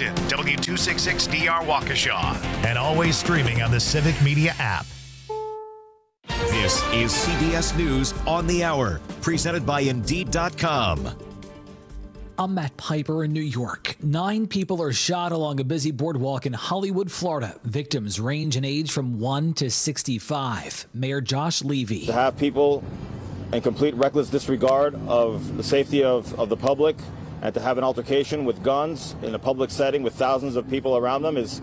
station, W266DR Waukesha, and always streaming on the Civic Media app. This is CBS News on the Hour, presented by Indeed.com. I'm Matt Piper in New York. 9 people are shot along a busy boardwalk in Hollywood, Florida. Victims range in age from 1 to 65. Mayor Josh Levy. To have people in complete reckless disregard of the safety of the public and to have an altercation with guns in a public setting with thousands of people around them is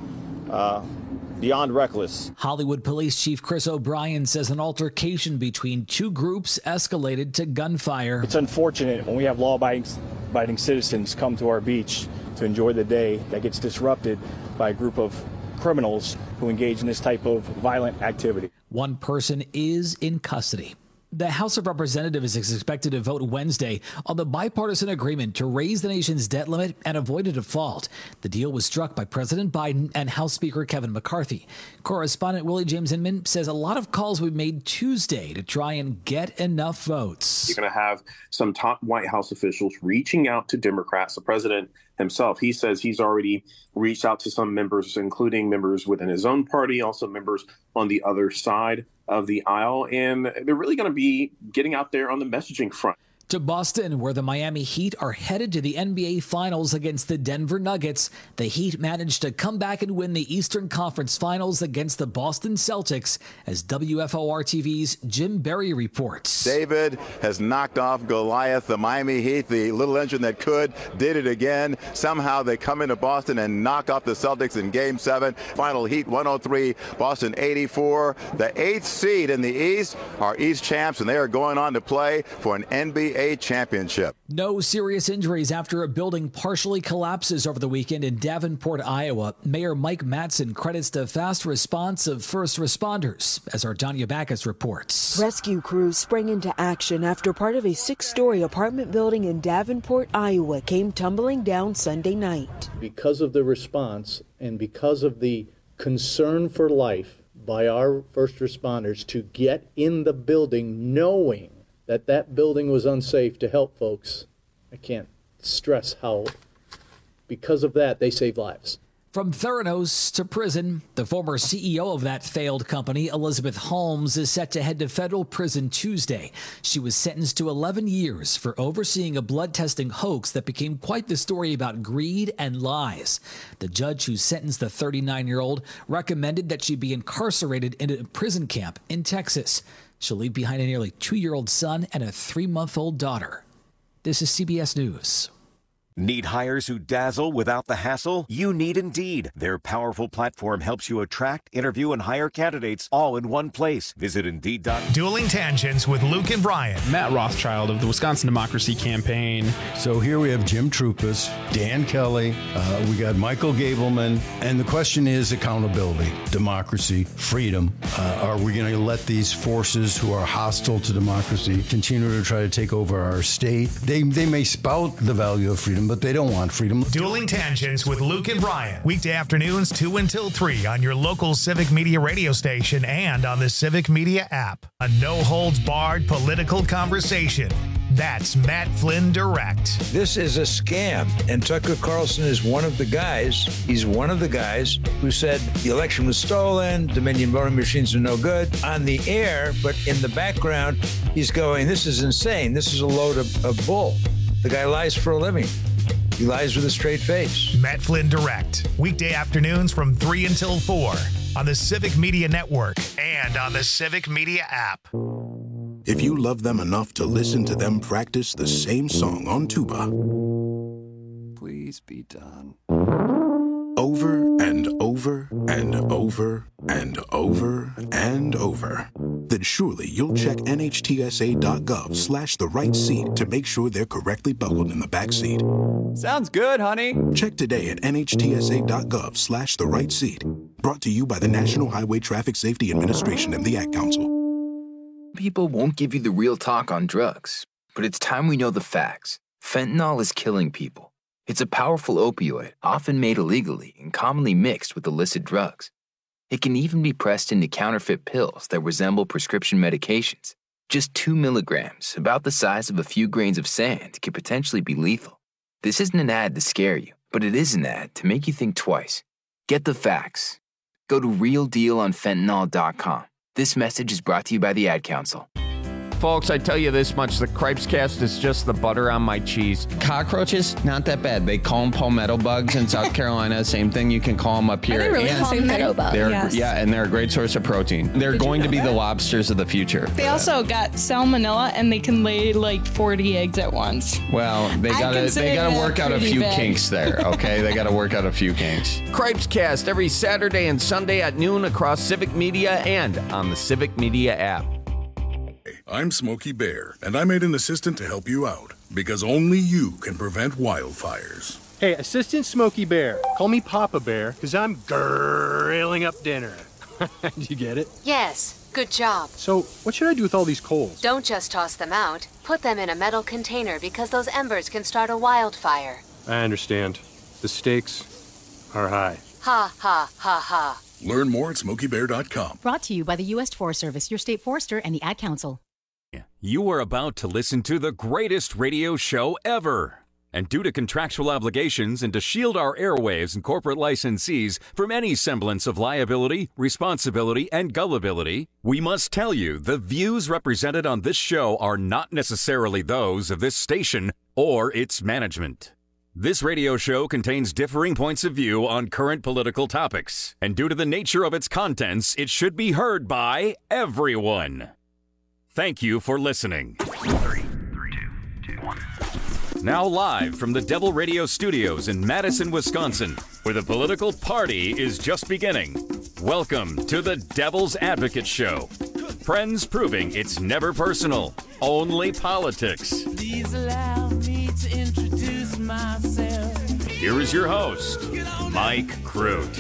beyond reckless. Hollywood Police Chief Chris O'Brien says an altercation between 2 groups escalated to gunfire. It's unfortunate when we have law-abiding citizens come to our beach to enjoy the day that gets disrupted by a group of criminals who engage in this type of violent activity. 1 person is in custody. The House of Representatives is expected to vote Wednesday on the bipartisan agreement to raise the nation's debt limit and avoid a default. The deal was struck by President Biden and House Speaker Kevin McCarthy. Correspondent Willie James Inman says a lot of calls will be made Tuesday to try and get enough votes. You're going to have some top White House officials reaching out to Democrats. The president himself, he says he's already reached out to some members, including members within his own party, also members on the other side of the aisle, and they're really going to be getting out there on the messaging front. To Boston, where the Miami Heat are headed to the NBA Finals against the Denver Nuggets. The Heat managed to come back and win the Eastern Conference Finals against the Boston Celtics, as WFOR TV's Jim Berry reports. David has knocked off Goliath. The Miami Heat, the little engine that could, did it again. Somehow they come into Boston and knock off the Celtics in Game 7. Final Heat 103, Boston 84. The 8th seed in the East are East champs, and they are going on to play for an NBA championship. No serious injuries after a building partially collapses over the weekend in Davenport, Iowa. Mayor Mike Mattson credits the fast response of first responders, as our Danya Backus reports. Rescue crews sprang into action after part of a 6-story apartment building in Davenport, Iowa came tumbling down Sunday night. Because of the response and because of the concern for life by our first responders to get in the building knowing that building was unsafe to help folks, I can't stress how, because of that, they save lives. From Theranos to prison, the former CEO of that failed company, Elizabeth Holmes, is set to head to federal prison Tuesday. She was sentenced to 11 years for overseeing a blood testing hoax that became quite the story about greed and lies. The judge who sentenced the 39-year-old recommended that she be incarcerated in a prison camp in Texas. She'll leave behind a nearly 2-year-old son and a 3-month-old daughter. This is CBS News. Need hires who dazzle without the hassle? You need Indeed. Their powerful platform helps you attract, interview, and hire candidates all in one place. Visit Indeed.com. Dueling Tangents with Luke and Brian. Matt Rothschild of the Wisconsin Democracy Campaign. So here we have Jim Troupas, Dan Kelly, we got Michael Gableman, and the question is accountability, democracy, freedom. Are we going to let these forces who are hostile to democracy continue to try to take over our state? They may spout the value of freedom, but they don't want freedom. Dueling Tangents with Luke and Brian. Weekday afternoons 2 until 3 on your local Civic Media radio station and on the Civic Media app. A no-holds-barred political conversation. That's Matt Flynn Direct. This is a scam, and Tucker Carlson is one of the guys. He's one of the guys who said the election was stolen, Dominion voting machines are no good on the air, but in the background, he's going, this is insane. This is a load of bull. The guy lies for a living. He lies with a straight face. Matt Flynn Direct. Weekday afternoons from 3 until 4 on the Civic Media Network and on the Civic Media app. If you love them enough to listen to them practice the same song on tuba, please be done. Over and over and over and over and over, then surely you'll check NHTSA.gov/the right seat to make sure they're correctly buckled in the back seat. Sounds good, honey. Check today at NHTSA.gov/the right seat. Brought to you by the National Highway Traffic Safety Administration and the Ad Council. People won't give you the real talk on drugs, but it's time we know the facts. Fentanyl is killing people. It's a powerful opioid, often made illegally and commonly mixed with illicit drugs. It can even be pressed into counterfeit pills that resemble prescription medications. Just 2 milligrams, about the size of a few grains of sand, could potentially be lethal. This isn't an ad to scare you, But it is an ad to make you think twice. Get the facts. Go to realdealonfentanyl.com. This message is brought to you by the Ad Council. Folks, I tell you this much, the Cripescast is just the butter on my cheese. Cockroaches, not that bad. They call them palmetto bugs in South Carolina. Same thing, you can call them up here. Are they really palmetto bugs? Yes. Yeah, and they're a great source of protein. They're going to be the lobsters of the future. They also got salmonella, and they can lay like 40 eggs at once. Well, they gotta work out a few kinks there, okay? They gotta work out a few kinks. Cripescast every Saturday and Sunday at noon across Civic Media and on the Civic Media app. I'm Smokey Bear, and I made an assistant to help you out, because only you can prevent wildfires. Hey, Assistant Smokey Bear, call me Papa Bear, because I'm grilling up dinner. Did you get it? Yes, good job. So, what should I do with all these coals? Don't just toss them out. Put them in a metal container because those embers can start a wildfire. I understand. The stakes are high. Ha, ha, ha, ha. Learn more at SmokeyBear.com. Brought to you by the U.S. Forest Service, your state forester, and the Ad Council. You are about to listen to the greatest radio show ever. And due to contractual obligations and to shield our airwaves and corporate licensees from any semblance of liability, responsibility, and gullibility, we must tell you the views represented on this show are not necessarily those of this station or its management. This radio show contains differing points of view on current political topics, and due to the nature of its contents, it should be heard by everyone. Thank you for listening. 3, 2, 1. Now live from the Devil Radio Studios in Madison, Wisconsin, where the political party is just beginning. Welcome to the Devil's Advocate Show. Friends proving it's never personal, only politics. Please allow me to introduce myself. Here is your host, Mike Crute.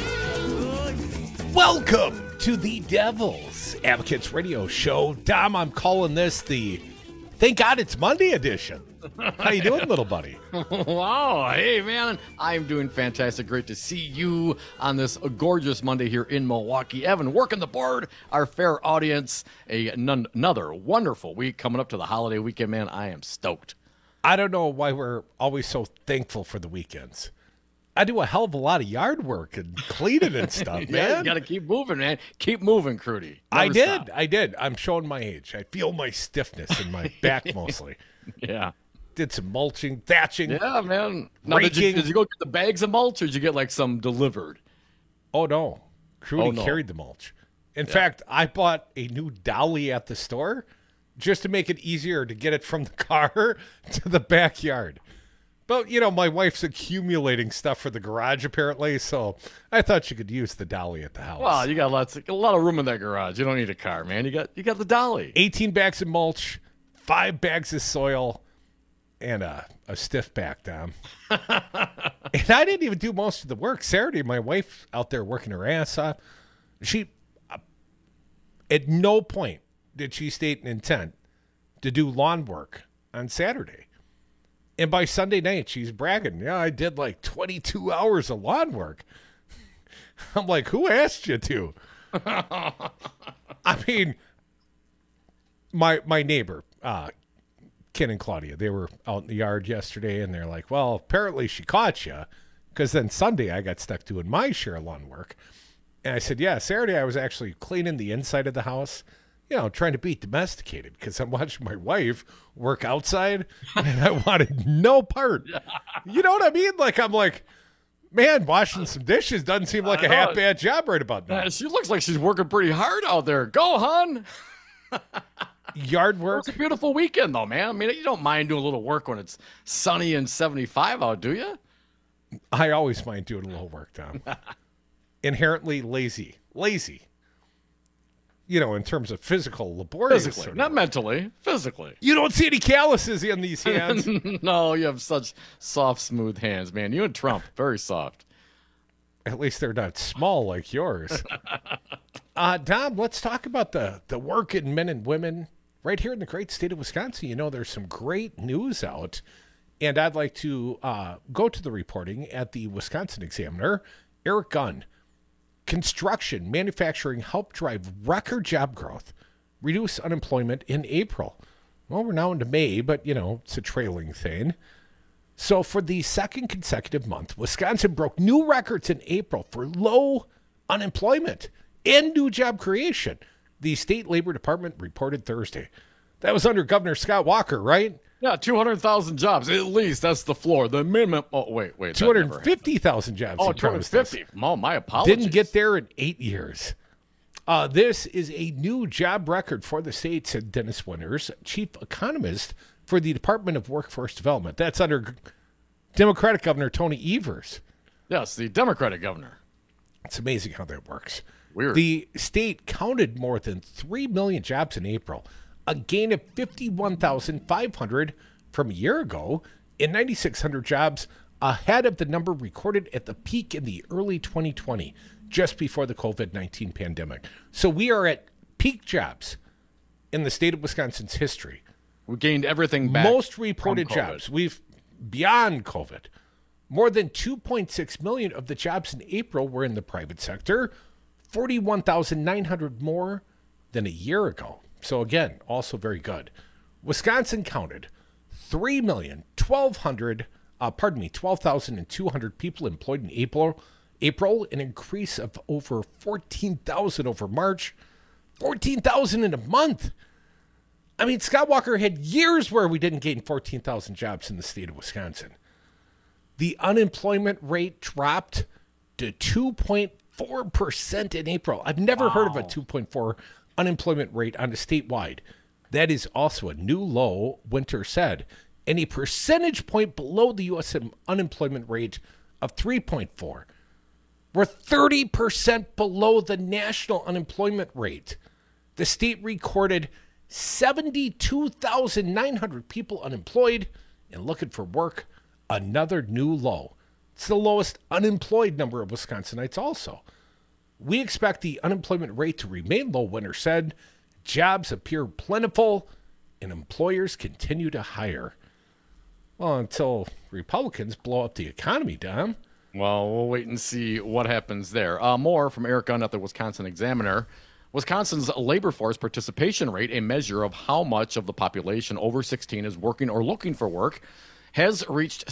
Welcome to the Devil's Advocates Radio Show. Dom, I'm calling this the Thank God It's Monday edition. How you doing, little buddy? Wow. Hey, man. I'm doing fantastic. Great to see you on this gorgeous Monday here in Milwaukee. Evan, working the board, our fair audience. Another wonderful week coming up to the holiday weekend, man. I am stoked. I don't know why we're always so thankful for the weekends. I do a hell of a lot of yard work and cleaning and stuff, man. Yeah, you got to keep moving, man. Keep moving, Crudy. I did. I'm showing my age. I feel my stiffness in my back mostly. Yeah. Did some mulching, thatching. Yeah, man. Now, did you go get the bags of mulch, or did you get like some delivered? Oh, no. Crudy carried the mulch. In fact, I bought a new dolly at the store just to make it easier to get it from the car to the backyard. But, you know, my wife's accumulating stuff for the garage, apparently, so I thought she could use the dolly at the house. Well, you got a lot of room in that garage. You don't need a car, man. You got the dolly. 18 bags of mulch, 5 bags of soil, and a stiff back, Dom. And I didn't even do most of the work. Saturday, my wife out there working her ass off. She, at no point did she state an intent to do lawn work on Saturday. And by Sunday night, she's bragging, yeah, I did like 22 hours of lawn work. I'm like, who asked you to? I mean, my neighbor, Ken and Claudia, they were out in the yard yesterday, and they're like, well, apparently she caught you, because then Sunday I got stuck doing my share of lawn work. And I said, yeah, Saturday I was actually cleaning the inside of the house, you know, trying to be domesticated, because I'm watching my wife work outside, and I wanted no part. You know what I mean? Like, I'm like, man, washing some dishes doesn't seem like a half-bad job right about now. She looks like she's working pretty hard out there. Go, hon. Yard work. It's a beautiful weekend, though, man. I mean, you don't mind doing a little work when it's sunny and 75 out, do you? I always mind doing a little work, Tom. Inherently lazy. You know, in terms of physical, laborious. Physically, not mentally, physically. You don't see any calluses in these hands. No, you have such soft, smooth hands, man. You and Trump, very soft. At least they're not small like yours. Dom, let's talk about the working men and women right here in the great state of Wisconsin. You know, there's some great news out, and I'd like to go to the reporting at the Wisconsin Examiner. Eric Gunn. Construction, manufacturing helped drive record job growth, reduce unemployment in April. Well, we're now into May, but, you know, it's a trailing thing. So for the second consecutive month, Wisconsin broke new records in April for low unemployment and new job creation, the state labor department reported Thursday. That was under Governor Scott Walker, right? Yeah, 200,000 jobs. At least that's the floor. The minimum. Oh, wait. 250,000 jobs. Oh, 250. Oh, my apologies. Didn't get there in 8 years. This is a new job record for the state, said Dennis Winters, chief economist for the Department of Workforce Development. That's under Democratic Governor Tony Evers. Yes, the Democratic governor. It's amazing how that works. Weird. The state counted more than 3 million jobs in April, a gain of 51,500 from a year ago, and 9,600 jobs ahead of the number recorded at the peak in the early 2020, just before the COVID-19 pandemic. So we are at peak jobs in the state of Wisconsin's history. We gained everything back. Most reported jobs. We've beyond COVID. More than 2.6 million of the jobs in April were in the private sector, 41,900 more than a year ago. So again, also very good. Wisconsin counted 12,200 people employed in April, an increase of over 14,000 over March, 14,000 in a month. I mean, Scott Walker had years where we didn't gain 14,000 jobs in the state of Wisconsin. The unemployment rate dropped to 2.4% in April. I've never heard of a 2.4 unemployment rate on a statewide. That is also a new low, Winter said, and a percentage point below the U.S. unemployment rate of 3.4. We're 30% below the national unemployment rate. The state recorded 72,900 people unemployed and looking for work, another new low. It's the lowest unemployed number of Wisconsinites also. We expect the unemployment rate to remain low, Winter said. Jobs appear plentiful and employers continue to hire. Well, until Republicans blow up the economy, Dom. Well, we'll wait and see what happens there. More from Eric Gunn at the Wisconsin Examiner. Wisconsin's labor force participation rate, a measure of how much of the population over 16 is working or looking for work, has reached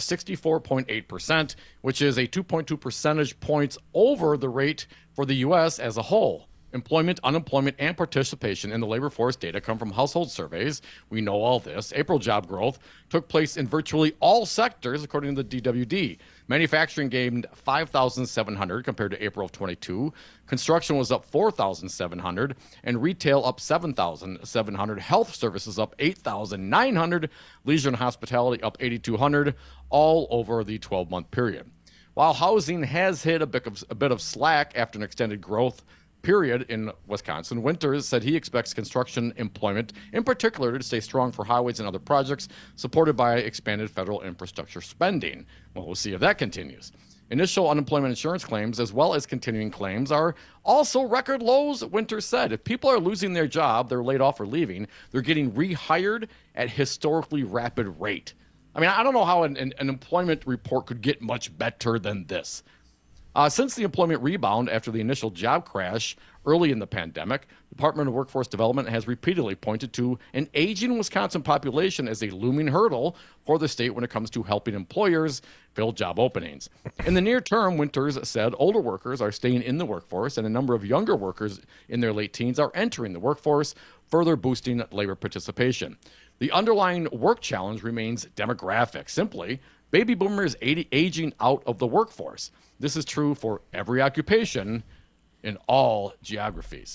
64.8%, which is a 2.2 percentage points over the rate for the U.S. as a whole. Employment, unemployment, and participation in the labor force data come from household surveys. We know all this. April job growth took place in virtually all sectors, according to the DWD. Manufacturing gained 5,700 compared to April of 22. Construction was up 4,700, and retail up 7,700. Health services up 8,900. Leisure and hospitality up 8,200, all over the 12-month period. While housing has hit a bit of slack after an extended growth period in Wisconsin, Winters said he expects construction employment, in particular, to stay strong for highways and other projects, supported by expanded federal infrastructure spending. Well, we'll see if that continues. Initial unemployment insurance claims, as well as continuing claims, are also record lows, Winters said. If people are losing their job, they're laid off or leaving, they're getting rehired at historically rapid rate. I mean, I don't know how an employment report could get much better than this. Since the employment rebound after the initial job crash early in the pandemic, the Department of Workforce Development has repeatedly pointed to an aging Wisconsin population as a looming hurdle for the state when it comes to helping employers fill job openings. In the near term, Winters said older workers are staying in the workforce and a number of younger workers in their late teens are entering the workforce, further boosting labor participation. The underlying work challenge remains demographic. Simply, baby boomers aging out of the workforce. This is true for every occupation in all geographies.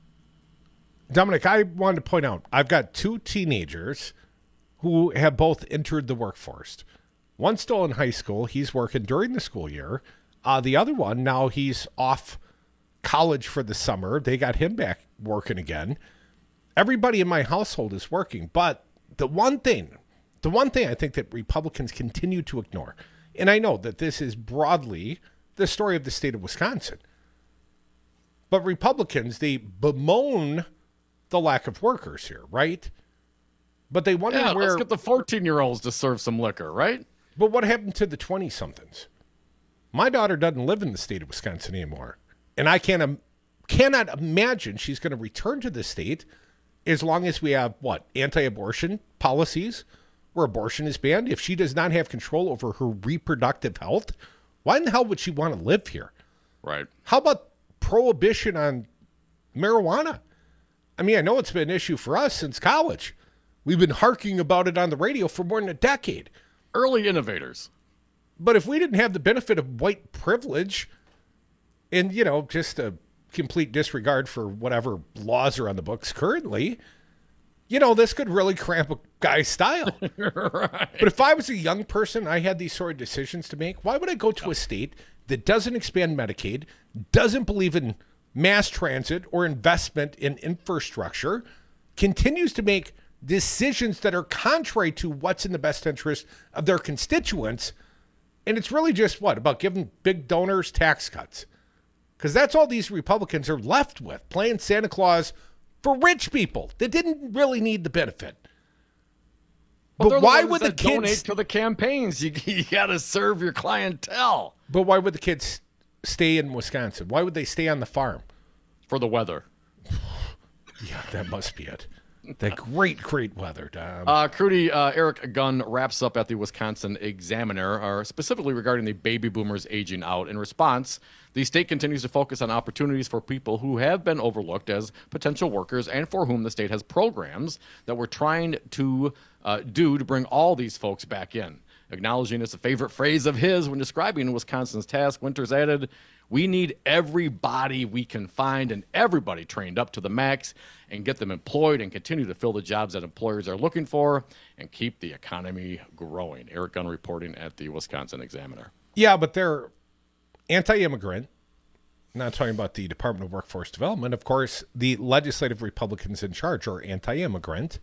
Dominic, I wanted to point out, I've got two teenagers who have both entered the workforce. One's still in high school. He's working during the school year. The other one, now he's off college for the summer. They got him back working again. Everybody in my household is working. But the one thing I think that Republicans continue to ignore, and I know that this is broadly the story of the state of Wisconsin, but Republicans, they bemoan the lack of workers here, right? But they wonder where... let's get the 14-year-olds to serve some liquor, right? But what happened to the 20-somethings? My daughter doesn't live in the state of Wisconsin anymore, and I cannot imagine she's going to return to the state as long as we have, anti-abortion policies, where abortion is banned, if she does not have control over her reproductive health, why in the hell would she want to live here? Right. How about prohibition on marijuana? I mean, I know it's been an issue for us since college. We've been harking about it on the radio for more than a decade. Early innovators. But if we didn't have the benefit of white privilege and, just a complete disregard for whatever laws are on the books currently, this could really cramp a guy's style. Right. But if I was a young person, I had these sort of decisions to make, why would I go to a state that doesn't expand Medicaid, doesn't believe in mass transit or investment in infrastructure, continues to make decisions that are contrary to what's in the best interest of their constituents, and it's really just about giving big donors tax cuts? Because that's all these Republicans are left with, playing Santa Claus for rich people that didn't really need the benefit. But why would the kids donate to the campaigns? You got to serve your clientele. But why would the kids stay in Wisconsin? Why would they stay on the farm? For the weather. Yeah, that must be it. The great weather, Dom. Crudy, Eric Gunn wraps up at the Wisconsin Examiner, specifically regarding the baby boomers aging out. In response, the state continues to focus on opportunities for people who have been overlooked as potential workers and for whom the state has programs that we're trying to do to bring all these folks back in. Acknowledging it's a favorite phrase of his when describing Wisconsin's task, Winters added, "We need everybody we can find and everybody trained up to the max and get them employed and continue to fill the jobs that employers are looking for and keep the economy growing." Eric Gunn reporting at the Wisconsin Examiner. Yeah, but they're anti-immigrant. Not talking about the Department of Workforce Development. Of course, the legislative Republicans in charge are anti-immigrant.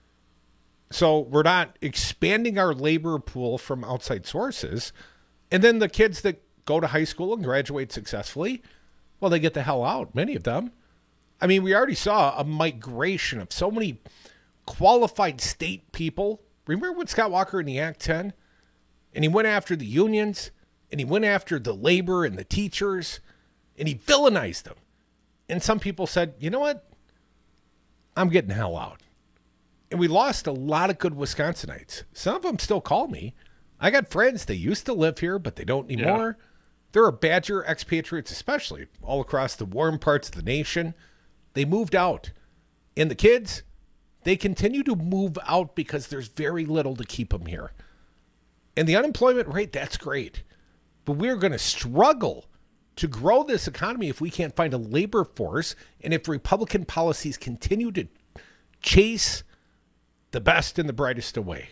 So we're not expanding our labor pool from outside sources. And then the kids that go to high school and graduate successfully, well, they get the hell out, many of them. I mean, we already saw a migration of so many qualified state people. Remember when Scott Walker in the Act 10? And he went after the unions, and he went after the labor and the teachers, and he villainized them. And some people said, you know what? I'm getting the hell out. And we lost a lot of good Wisconsinites. Some of them still call me. I got friends, they used to live here, but they don't anymore. Yeah. There are Badger expatriates, especially all across the warm parts of the nation. They moved out. And the kids, they continue to move out because there's very little to keep them here. And the unemployment rate, that's great. But we're going to struggle to grow this economy if we can't find a labor force and if Republican policies continue to chase the best and the brightest away.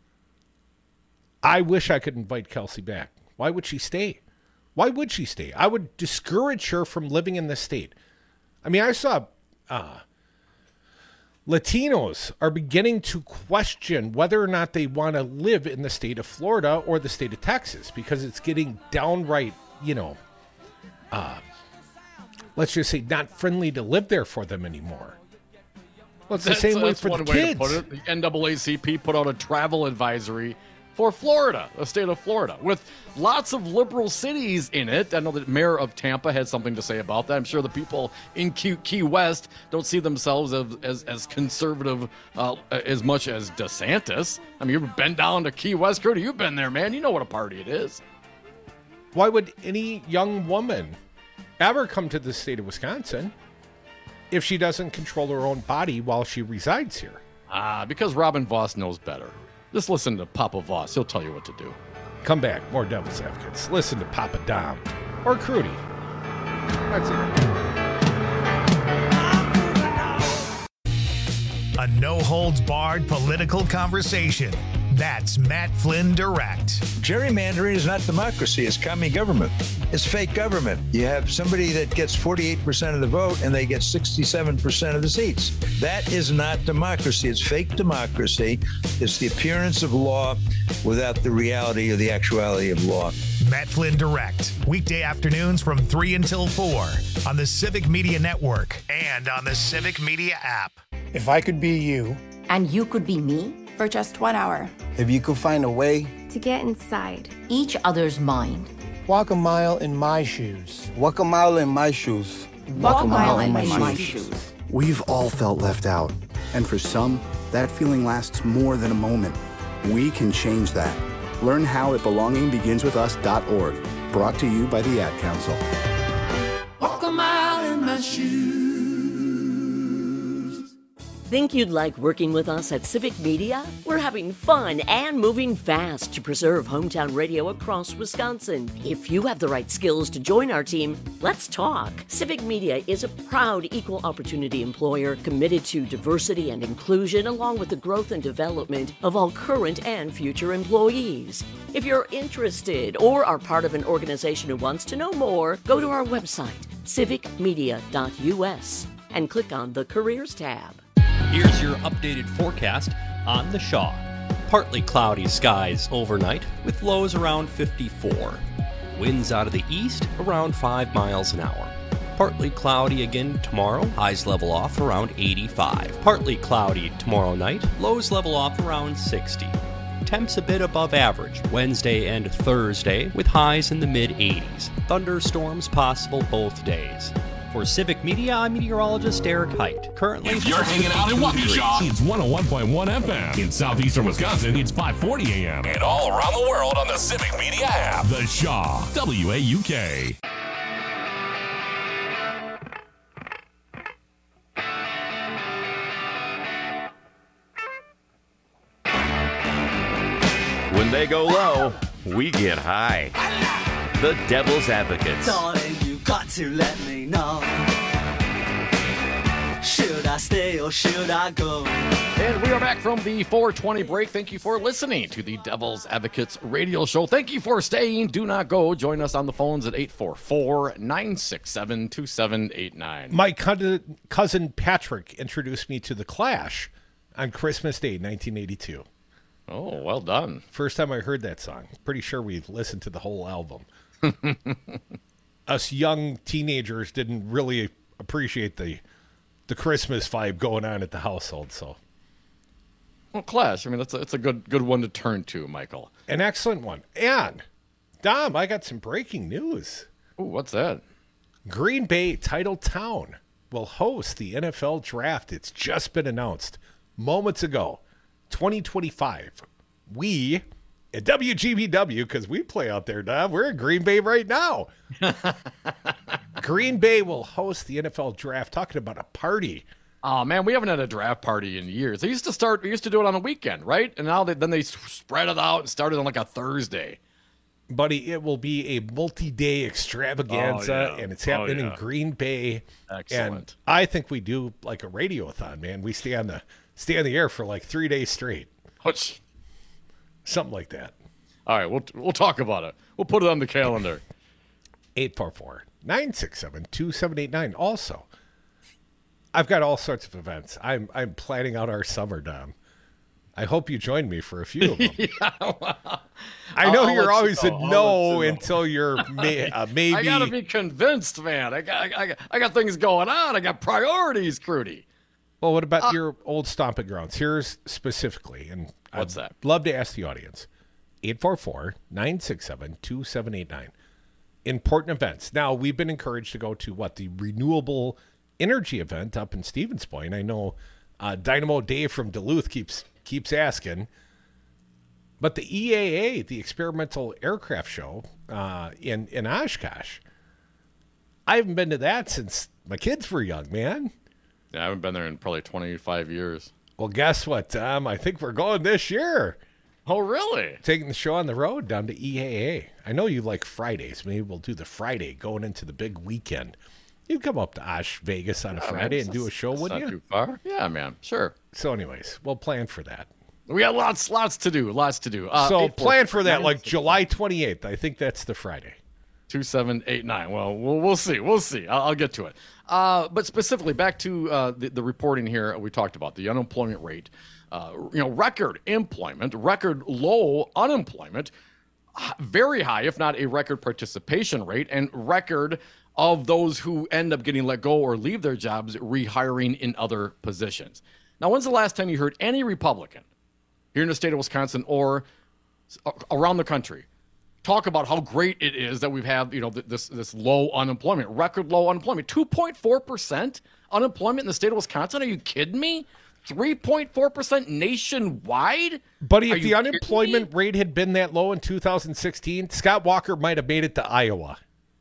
I wish I could invite Kelsey back. Why would she stay? Why would she stay? I would discourage her from living in this state. I mean, I saw Latinos are beginning to question whether or not they want to live in the state of Florida or the state of Texas because it's getting downright, let's just say not friendly to live there for them anymore. Well, it's the same way for the kids. Way to put it. The NAACP put out a travel advisory for Florida, the state of Florida, with lots of liberal cities in it. I know that Mayor of Tampa had something to say about that. I'm sure the people in Key West don't see themselves as conservative as much as DeSantis. I mean, you've been down to Key West, Cody. You've been there, man. You know what a party it is. Why would any young woman ever come to the state of Wisconsin if she doesn't control her own body while she resides here? Because Robin Voss knows better. Just listen to Papa Voss. He'll tell you what to do. Come back. More Devil's Advocates. Listen to Papa Dom or Crudy. That's it. A no-holds-barred political conversation. That's Matt Flynn Direct. Gerrymandering is not democracy. It's commie government. It's fake government. You have somebody that gets 48% of the vote and they get 67% of the seats. That is not democracy. It's fake democracy. It's the appearance of law without the reality or the actuality of law. Matt Flynn Direct. Weekday afternoons from 3 until 4 on the Civic Media Network and on the Civic Media app. If I could be you. And you could be me. For just 1 hour. If you could find a way to get inside each other's mind. Walk a mile in my shoes. Walk a mile in my shoes. Walk a mile in my shoes. We've all felt left out. And for some, that feeling lasts more than a moment. We can change that. Learn how at belongingbeginswithus.org. Brought to you by the Ad Council. Walk a mile in my shoes. Think you'd like working with us at Civic Media? We're having fun and moving fast to preserve hometown radio across Wisconsin. If you have the right skills to join our team, let's talk. Civic Media is a proud equal opportunity employer committed to diversity and inclusion, along with the growth and development of all current and future employees. If you're interested or are part of an organization who wants to know more, go to our website, civicmedia.us, and click on the Careers tab. Here's your updated forecast on the Shaw. Partly cloudy skies overnight with lows around 54. Winds out of the east around 5 miles an hour. Partly cloudy again tomorrow. Highs level off around 85. Partly cloudy tomorrow night. Lows level off around 60. Temps a bit above average Wednesday and Thursday with highs in the mid-80s. Thunderstorms possible both days. For Civic Media, I'm meteorologist Eric Height. Currently, if you're hanging out in Waukesha, it's 101.1 FM. In southeastern Wisconsin, it's 540 AM. And all around the world on the Civic Media app. The Shaw, WAUK. When they go low, we get high. The Devil's Advocates. Darling, you got to let me know. Should I stay or should I go? And we are back from the 420 break. Thank you for listening to the Devil's Advocates radio show. Thank you for staying. Do not go. Join us on the phones at 844-967-2789. My cousin Patrick introduced me to The Clash on Christmas Day, 1982. Oh, well done. First time I heard that song. Pretty sure we've listened to the whole album. Us young teenagers didn't really appreciate the Christmas vibe going on at the household. So, well, Clash. I mean, it's a good one to turn to, Michael. An excellent one. And Dom, I got some breaking news. Ooh, what's that? Green Bay Title Town will host the NFL Draft. It's just been announced moments ago. 2025. We at WGBW, because we play out there, Dom, we're in Green Bay right now. Green Bay will host the NFL Draft. Talking about a party. Oh, man, we haven't had a draft party in years. We used to do it on a weekend, right? And now then they spread it out and started on like a Thursday. Buddy, it will be a multi-day extravaganza, and it's happening in Green Bay. Excellent. And I think we do like a radiothon, man. We stay on the air for like 3 days straight. Something like that. All right, we'll talk about it. We'll put it on the calendar. 844-967-2789. Also, I've got all sorts of events. I'm planning out our summer, Dom. I hope you join me for a few of them. I know you're always a no until you're maybe. I gotta be convinced, man. I got things going on. I got priorities, Crudy. Well, what about your old stomping grounds? Here's specifically, and what's that? Love to ask the audience. 844-967-2789. Important events. Now, we've been encouraged to go to the renewable energy event up in Stevens Point. I know Dynamo Dave from Duluth keeps asking. But the EAA, the Experimental Aircraft Show in Oshkosh, I haven't been to that since my kids were young, man. Yeah, I haven't been there in probably 25 years. Well, guess what, Tom? I think we're going this year. Oh, really? Taking the show on the road down to EAA. I know you like Fridays. Maybe we'll do the Friday going into the big weekend. You'd come up to Osh Vegas on a Friday and do a show, wouldn't you? Not too far. Yeah, man. Sure. So anyways, we'll plan for that. We got lots to do. So plan for that like July 28th. I think that's the Friday. 2789. Well, we'll see. I'll get to it. But specifically, back to the reporting here, we talked about the unemployment rate. Record employment, record low unemployment, very high, if not a record participation rate, and record of those who end up getting let go or leave their jobs rehiring in other positions. Now, when's the last time you heard any Republican here in the state of Wisconsin or around the country talk about how great it is that we've had, this low unemployment, record low unemployment, 2.4% unemployment in the state of Wisconsin? Are you kidding me? 3.4% nationwide? Buddy, if the unemployment rate had been that low in 2016, Scott Walker might have made it to Iowa.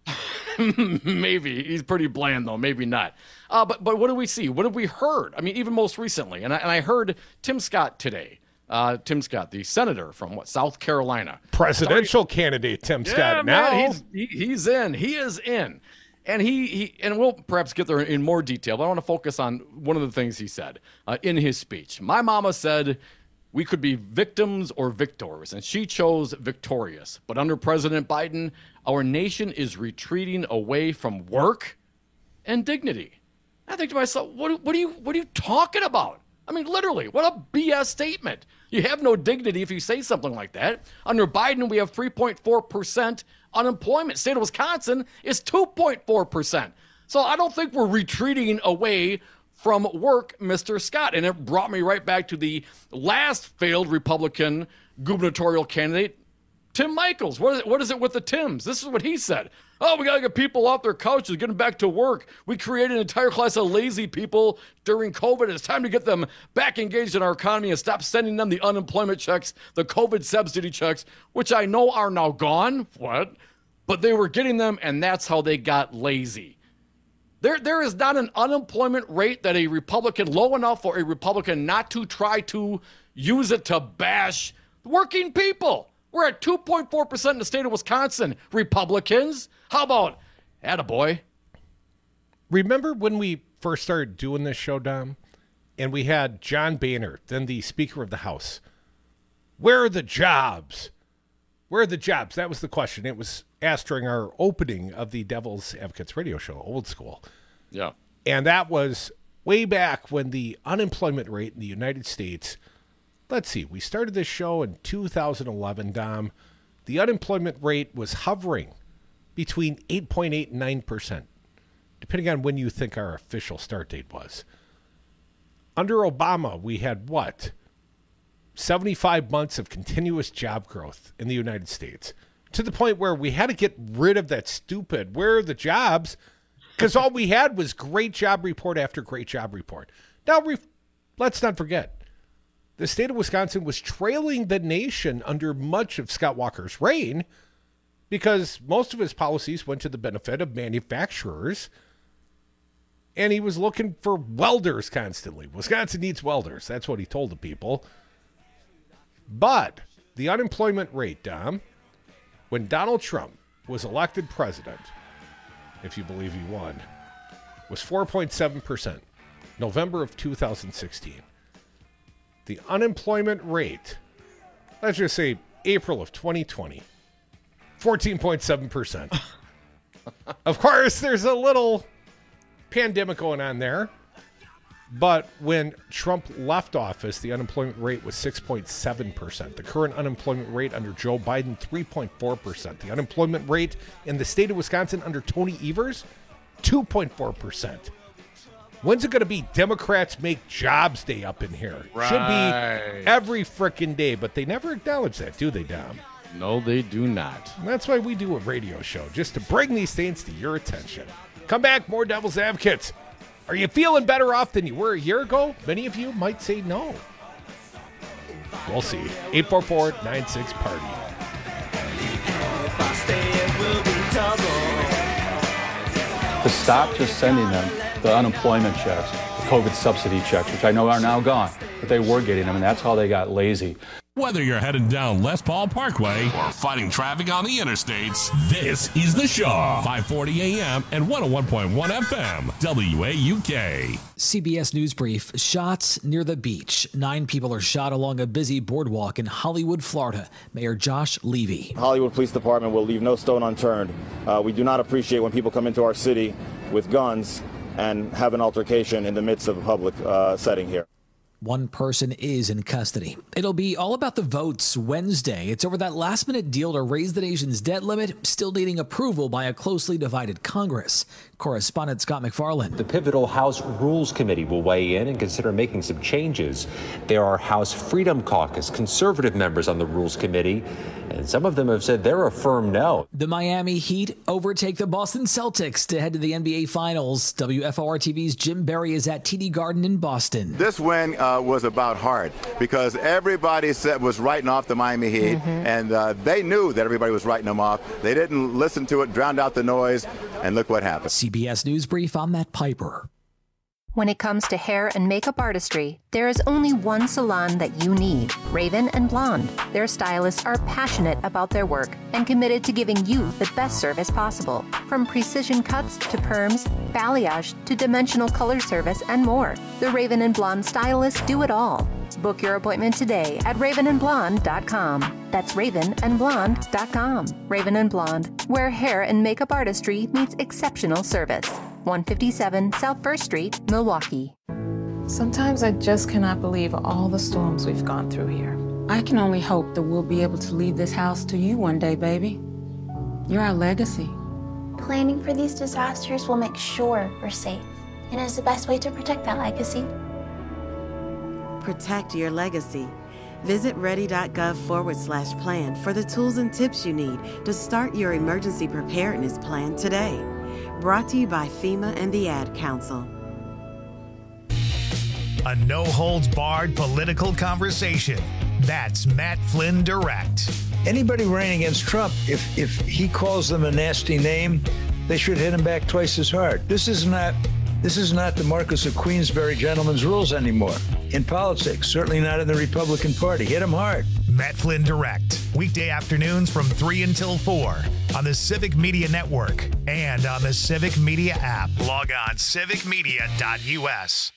Maybe. He's pretty bland, though. Maybe not. But what do we see? What have we heard? I mean, even most recently. And I heard Tim Scott today. Tim Scott, the senator from South Carolina. Presidential candidate Tim Scott. Man, he's in. He is in. And and we'll perhaps get there in more detail, but I want to focus on one of the things he said in his speech. My mama said we could be victims or victors, and she chose victorious. But under President Biden, our nation is retreating away from work and dignity. I think to myself, what are you talking about? I mean, literally, what a BS statement. You have no dignity if you say something like that. Under Biden, we have 3.4% unemployment. State of Wisconsin is 2.4%. So I don't think we're retreating away from work, Mr. Scott. And it brought me right back to the last failed Republican gubernatorial candidate, Tim Michels. What is it with the Tims? This is what he said. Oh, we got to get people off their couches, get them back to work. We created an entire class of lazy people during COVID. It's time to get them back engaged in our economy and stop sending them the unemployment checks, the COVID subsidy checks, which I know are now gone. What? But they were getting them, and that's how they got lazy. There is not an unemployment rate that a Republican, low enough for a Republican not to try to use it to bash working people. We're at 2.4% in the state of Wisconsin, Republicans. How about, attaboy? Remember when we first started doing this show, Dom? And we had John Boehner, then the Speaker of the House. Where are the jobs? Where are the jobs? That was the question. It was asked during our opening of the Devil's Advocates radio show, Old School. Yeah. And that was way back when the unemployment rate in the United States, let's see, we started this show in 2011, Dom. The unemployment rate was hovering between 8.8 and 9%, depending on when you think our official start date was. Under Obama, we had what? 75 months of continuous job growth in the United States, to the point where we had to get rid of that stupid, where are the jobs? Because all we had was great job report after great job report. Now, let's not forget, the state of Wisconsin was trailing the nation under much of Scott Walker's reign because most of his policies went to the benefit of manufacturers, and he was looking for welders constantly. Wisconsin needs welders. That's what he told the people. But the unemployment rate, Dom, when Donald Trump was elected president, if you believe he won, was 4.7%, November of 2016. The unemployment rate, let's just say April of 2020, 14.7%. Of course, there's a little pandemic going on there. But when Trump left office, the unemployment rate was 6.7%. The current unemployment rate under Joe Biden, 3.4%. The unemployment rate in the state of Wisconsin under Tony Evers, 2.4%. When's it going to be Democrats Make Jobs Day up in here? Right. Should be every frickin' day, but they never acknowledge that, do they, Dom? No, they do not. And that's why we do a radio show, just to bring these things to your attention. Come back, more Devil's Advocates. Are you feeling better off than you were a year ago? Many of you might say no. We'll see. 844-96-PARTY. To stop just sending them the unemployment checks, the COVID subsidy checks, which I know are now gone, but they were getting them, and that's how they got lazy. Whether you're headed down Les Paul Parkway or fighting traffic on the interstates, this is The Shaw. 540 AM and 101.1 FM, WAUK. CBS News Brief. Shots near the beach. 9 people are shot along a busy boardwalk in Hollywood, Florida. Mayor Josh Levy. Hollywood Police Department will leave no stone unturned. We do not appreciate when people come into our city with guns and have an altercation in the midst of a public setting here. 1 person is in custody. It'll be all about the votes Wednesday. It's over that last-minute deal to raise the nation's debt limit, still needing approval by a closely divided Congress. Correspondent Scott McFarland. The pivotal House Rules Committee will weigh in and consider making some changes. There are House Freedom Caucus conservative members on the Rules Committee, And some of them have said they're a firm no. The Miami Heat overtake the Boston Celtics to head to the NBA Finals. WFOR-TV's Jim Berry is at TD Garden in Boston. This win was about heart because everybody was writing off the Miami Heat, and they knew that everybody was writing them off. They didn't listen to it, drowned out the noise, and look what happened. CBS News Brief, I'm Matt Piper. When it comes to hair and makeup artistry, there is only one salon that you need, Raven and Blonde. Their stylists are passionate about their work and committed to giving you the best service possible. From precision cuts to perms, balayage to dimensional color service and more. The Raven and Blonde stylists do it all. Book your appointment today at ravenandblonde.com. That's ravenandblonde.com. Raven and Blonde, where hair and makeup artistry meets exceptional service. 157 South 1st Street, Milwaukee. Sometimes I just cannot believe all the storms we've gone through here. I can only hope that we'll be able to leave this house to you one day, baby. You're our legacy. Planning for these disasters will make sure we're safe, and is the best way to protect that legacy. Protect your legacy. Visit ready.gov/plan for the tools and tips you need to start your emergency preparedness plan today. Brought to you by FEMA and the Ad Council. A no-holds-barred political conversation. That's Matt Flynn Direct. Anybody running against Trump, if he calls them a nasty name, they should hit him back twice as hard. This is not the Marquess of Queensberry gentleman's rules anymore. In politics, certainly not in the Republican Party. Hit him hard. Matt Flynn Direct. Weekday afternoons from 3 until 4 on the Civic Media Network and on the Civic Media app. Log on civicmedia.us.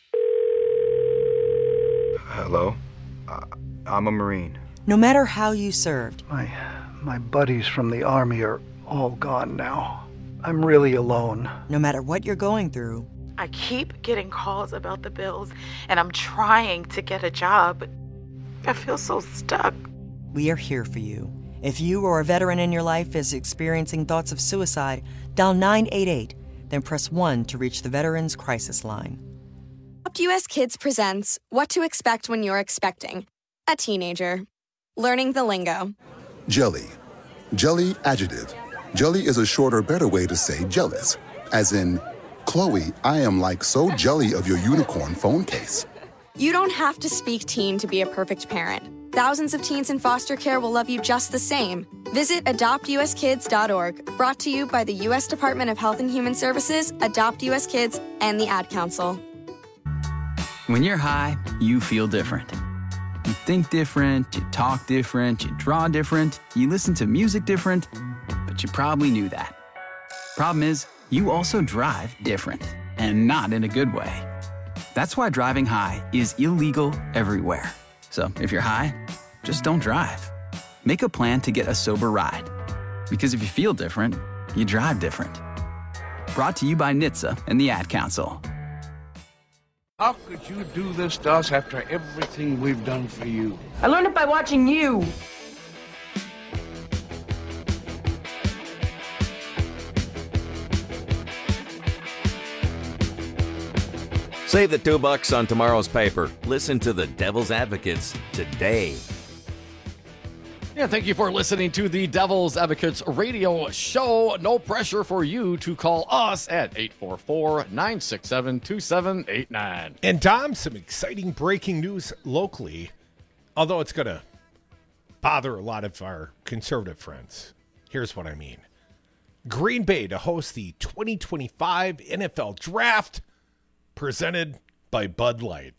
Hello? I'm a Marine. No matter how you served. My buddies from the Army are all gone now. I'm really alone. No matter what you're going through. I keep getting calls about the bills, and I'm trying to get a job, but I feel so stuck. We are here for you. If you or a veteran in your life is experiencing thoughts of suicide, dial 988, then press 1 to reach the Veterans Crisis Line. Adopt US Kids presents What to Expect When You're Expecting a Teenager. Learning the lingo. Jelly. Jelly adjective. Jelly is a shorter, better way to say jealous. As in, Chloe, I am like so jelly of your unicorn phone case. You don't have to speak teen to be a perfect parent. Thousands of teens in foster care will love you just the same. Visit adoptuskids.org, brought to you by the U.S. Department of Health and Human Services, Adopt U.S. Kids, and the Ad Council. When you're high, you feel different. You think different, you talk different, you draw different, you listen to music different, but you probably knew that. Problem is, you also drive different, and not in a good way. That's why driving high is illegal everywhere. So if you're high, just don't drive. Make a plan to get a sober ride. Because if you feel different, you drive different. Brought to you by NHTSA and the Ad Council. How could you do this to us after everything we've done for you? I learned it by watching you. Save the $2 on tomorrow's paper. Listen to the Devil's Advocates today. Yeah, thank you for listening to the Devil's Advocates radio show. No pressure for you to call us at 844-967-2789. And Dom, some exciting breaking news locally, although it's going to bother a lot of our conservative friends. Here's what I mean. Green Bay to host the 2025 NFL Draft, presented by Bud Light.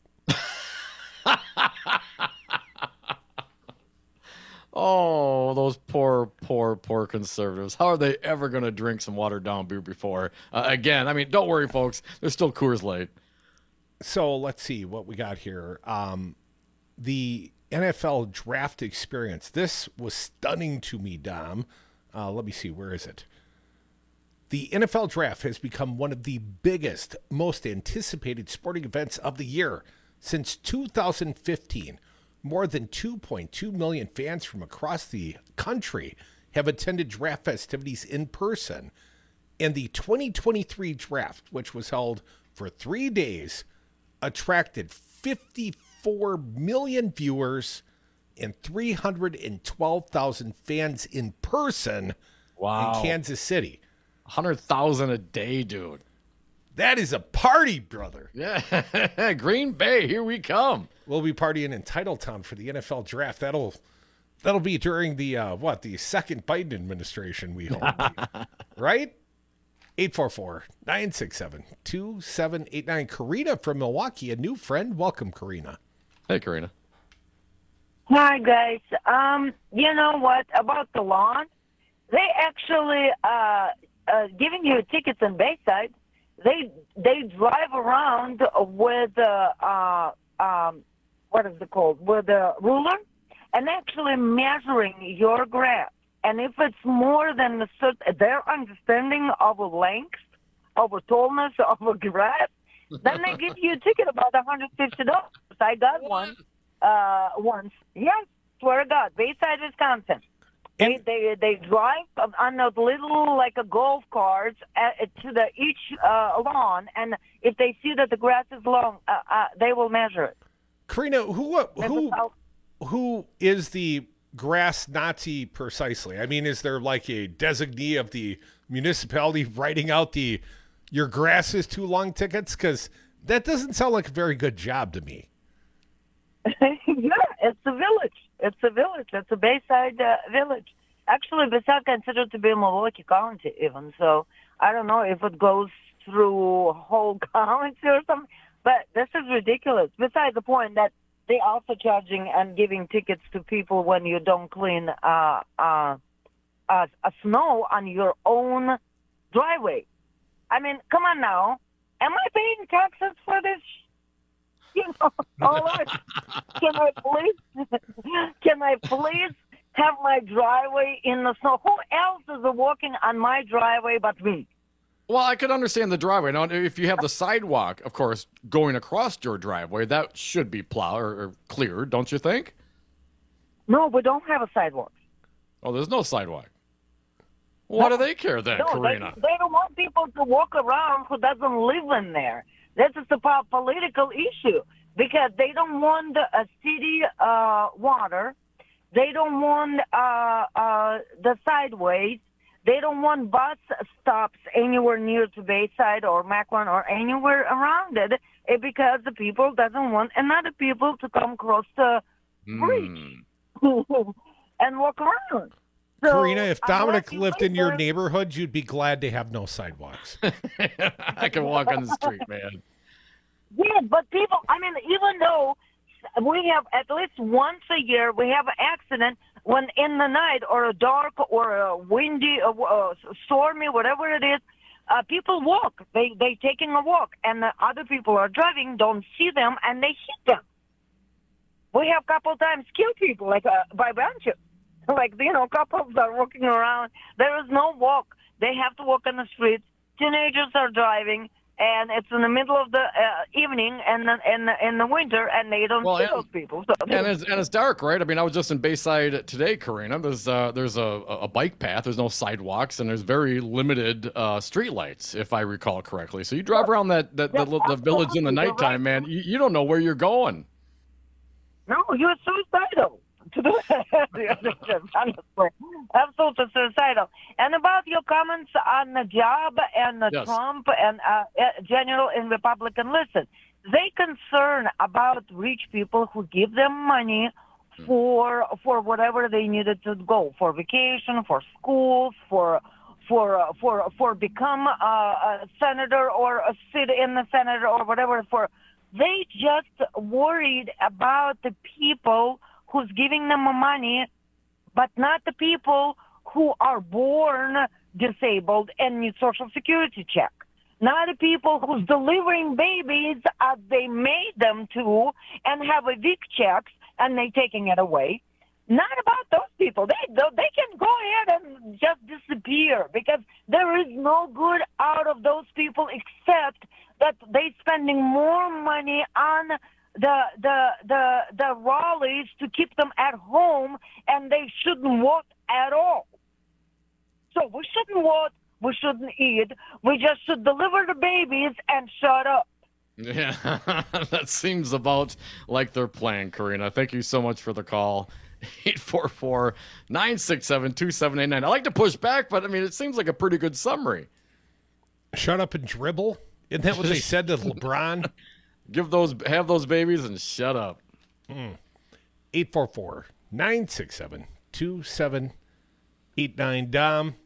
Oh, those poor conservatives. How are they ever going to drink some watered-down beer before? Again, I mean, don't worry, folks. There's still Coors Light. So let's see what we got here. The NFL Draft experience. This was stunning to me, Dom. Let me see. Where is it? The NFL Draft has become one of the biggest, most anticipated sporting events of the year since 2015. More than 2.2 million fans from across the country have attended draft festivities in person. And the 2023 draft, which was held for 3 days, attracted 54 million viewers and 312,000 fans in person in Kansas City. 100,000 a day, dude. That is a party, brother. Yeah. Green Bay, here we come. We'll be partying in Titletown for the NFL draft. That'll be during the the second Biden administration, we hope. Right? 844-967-2789. Karina from Milwaukee, a new friend. Welcome, Karina. Hey, Karina. Hi, guys. You know what? About the lawn, they actually giving you tickets in Bayside. They drive around with what is it called? With a ruler, and actually measuring your grass. And if it's more than a certain, their understanding of a length, of a tallness of a grass, then they give you a ticket about $150. I got one once. Yes, swear to God, Bayside, Wisconsin. They drive on those little like a golf carts to each lawn, and if they see that the grass is long, they will measure it. Karina, who is the grass Nazi precisely? I mean, is there like a designee of the municipality writing out your grass is too long tickets? Because that doesn't sound like a very good job to me. Yeah, it's a village. It's a village. It's a Bayside village. Actually, Bayside considered to be Milwaukee County even. So I don't know if it goes through whole county or something. But this is ridiculous. Besides the point that they also charging and giving tickets to people when you don't clean snow on your own driveway. I mean, come on now. Am I paying taxes for this? You know, all right. Can I please have my driveway in the snow? Who else is walking on my driveway but me? Well, I could understand the driveway. Now, if you have the sidewalk, of course, going across your driveway, that should be plowed or cleared, don't you think? No, we don't have a sidewalk. Oh, there's no sidewalk. Why do they care then, Karina? They don't want people to walk around who doesn't live in there. This is a political issue because they don't want a city water. They don't want the sideways. They don't want bus stops anywhere near to Bayside or Macklin or anywhere around it because the people doesn't want another people to come across the bridge and walk around. So, Karina, if Dominic lived in your neighborhood, you'd be glad to have no sidewalks. I can walk on the street, man. Yeah, but people, I mean, even though we have at least once a year, we have an accident when in the night or a dark or a windy, stormy, whatever it is, people walk. They taking a walk, and the other people are driving, don't see them, and they hit them. We have a couple times killed people, like by bunches. Like, you know, couples are walking around. There is no walk. They have to walk on the streets. Teenagers are driving, and it's in the middle of the evening and in the winter, and they don't see those people. So and it's dark, right? I mean, I was just in Bayside today, Karina. There's a bike path. There's no sidewalks, and there's very limited street lights, if I recall correctly. So you drive around the village in the nighttime, man. You don't know where you're going. No, you're suicidal. To do honestly, absolutely suicidal. And about your comments on the job and the Trump and general and Republican, listen, they concern about rich people who give them money for whatever they needed to go, for vacation, for schools, for become a senator or sit in the Senate or whatever. They just worried about the people who's giving them money, but not the people who are born disabled and need Social Security check. Not the people who's delivering babies as they made them to and have a big checks and they taking it away. Not about those people. They can go ahead and just disappear because there is no good out of those people except that they spending more money on the rallies to keep them at home, and they shouldn't vote at all. So we shouldn't vote, we shouldn't eat, we just should deliver the babies and shut up. Yeah, that seems about like their plan, Karina. Thank you so much for the call. 844-967-2789. I like to push back, but I mean, it seems like a pretty good summary. Shut up and dribble. Isn't that what they said to LeBron? Have those babies and shut up. 844-967-2789. Dom.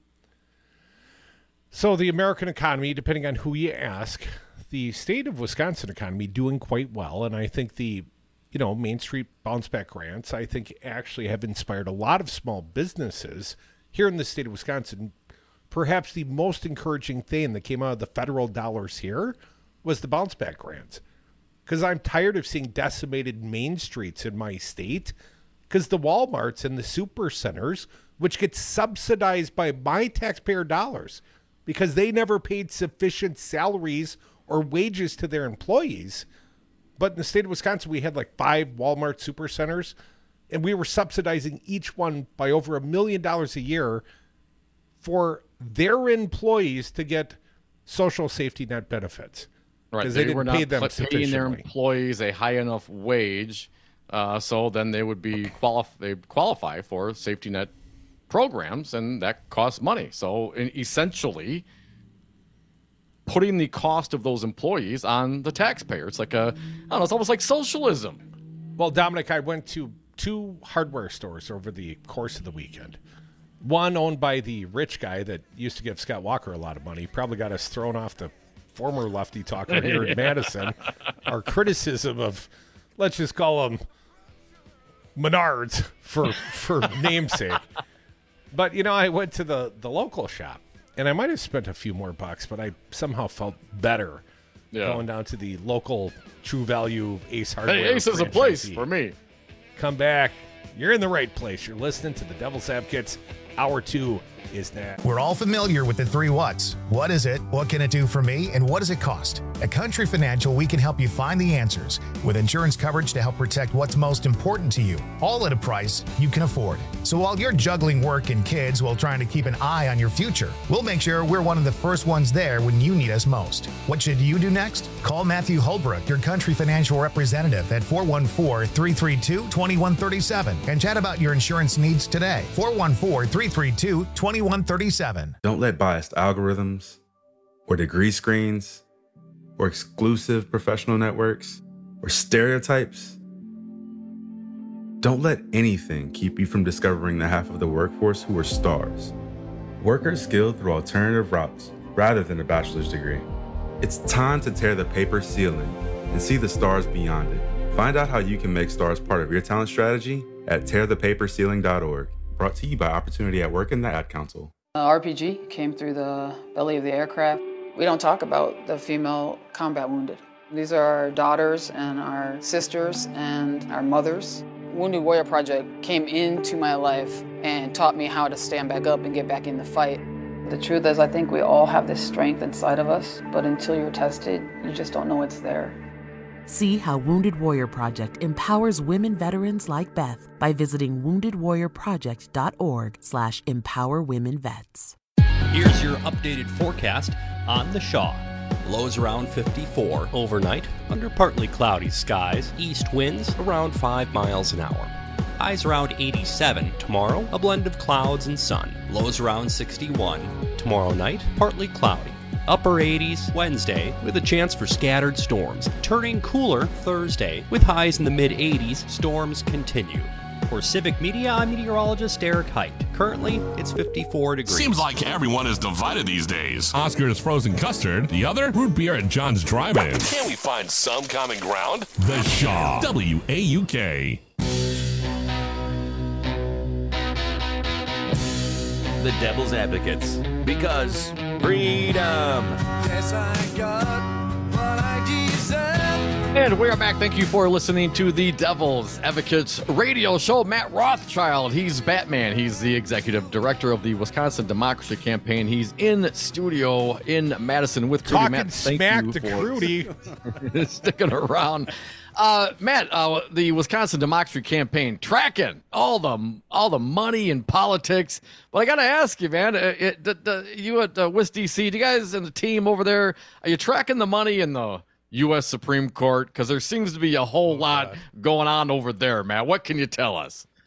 So the American economy, depending on who you ask, the state of Wisconsin economy doing quite well. And I think the, Main Street bounce back grants, I think actually have inspired a lot of small businesses here in the state of Wisconsin. Perhaps the most encouraging thing that came out of the federal dollars here was the bounce back grants. Because I'm tired of seeing decimated main streets in my state because the Walmarts and the super centers, which get subsidized by my taxpayer dollars because they never paid sufficient salaries or wages to their employees. But in the state of Wisconsin, we had like 5 Walmart super centers, and we were subsidizing each one by over $1 million a year for their employees to get social safety net benefits. Right, because they were didn't not pay them paying sufficiently. their employees a high enough wage, so then they would be qualify for safety net programs, and that costs money. So essentially, putting the cost of those employees on the taxpayer. It's like it's almost like socialism. Well, Dominic, I went to 2 hardware stores over the course of the weekend. One owned by the rich guy that used to give Scott Walker a lot of money. Probably got us thrown off the former lefty talker here in Madison. Our criticism of, let's just call them Menards for namesake. But, I went to the local shop, and I might have spent a few more bucks, but I somehow felt better going down to the local True Value Ace Hardware. Hey, Ace is a place for me. Come back. You're in the right place. You're listening to the Devil's Advocates. Hour 2 is that. We're all familiar with the 3 whats. What is it? What can it do for me? And what does it cost? At Country Financial, we can help you find the answers with insurance coverage to help protect what's most important to you, all at a price you can afford. So while you're juggling work and kids while trying to keep an eye on your future, we'll make sure we're one of the first ones there when you need us most. What should you do next? Call Matthew Holbrook, your Country Financial representative, at 414-332-2137 and chat about your insurance needs today. 414-332-2137. Don't let biased algorithms or degree screens or exclusive professional networks or stereotypes. Don't let anything keep you from discovering the half of the workforce who are stars. Workers skilled through alternative routes rather than a bachelor's degree. It's time to tear the paper ceiling and see the stars beyond it. Find out how you can make stars part of your talent strategy at tearthepaperceiling.org. Brought to you by Opportunity at Work and the Ad Council. RPG came through the belly of the aircraft. We don't talk about the female combat wounded. These are our daughters and our sisters and our mothers. Wounded Warrior Project came into my life and taught me how to stand back up and get back in the fight. The truth is, I think we all have this strength inside of us, but until you're tested, you just don't know it's there. See how Wounded Warrior Project empowers women veterans like Beth by visiting woundedwarriorproject.org/empowerwomenvets. Here's your updated forecast on the Shaw. Lows around 54 overnight, under partly cloudy skies, east winds around 5 miles an hour. Highs around 87 tomorrow, a blend of clouds and sun. Lows around 61. Tomorrow night, partly cloudy. Upper 80s Wednesday with a chance for scattered storms. Turning cooler Thursday with highs in the mid-80s. Storms continue. For Civic Media, I'm meteorologist Eric Height. Currently, it's 54 degrees. Seems like everyone is divided these days. Oscar's frozen custard, the other, root beer at John's Drive-In. Can't we find some common ground? The Shaw. WAUK. The Devil's Advocates. Because freedom. Yes, I got what I deserve. And we are back. Thank you for listening to the Devil's Advocates radio show. Matt Rothschild, he's Batman. He's the executive director of the Wisconsin Democracy Campaign. He's in studio in Madison with Crudy. Talking Matt, smack to Crudy. Sticking around. Matt, the Wisconsin Democracy Campaign, tracking all the money and politics. But I got to ask you, man, you at WIS DC, do you guys and the team over there, are you tracking the money in the U.S. Supreme Court? Because there seems to be a whole lot going on over there, Matt. What can you tell us?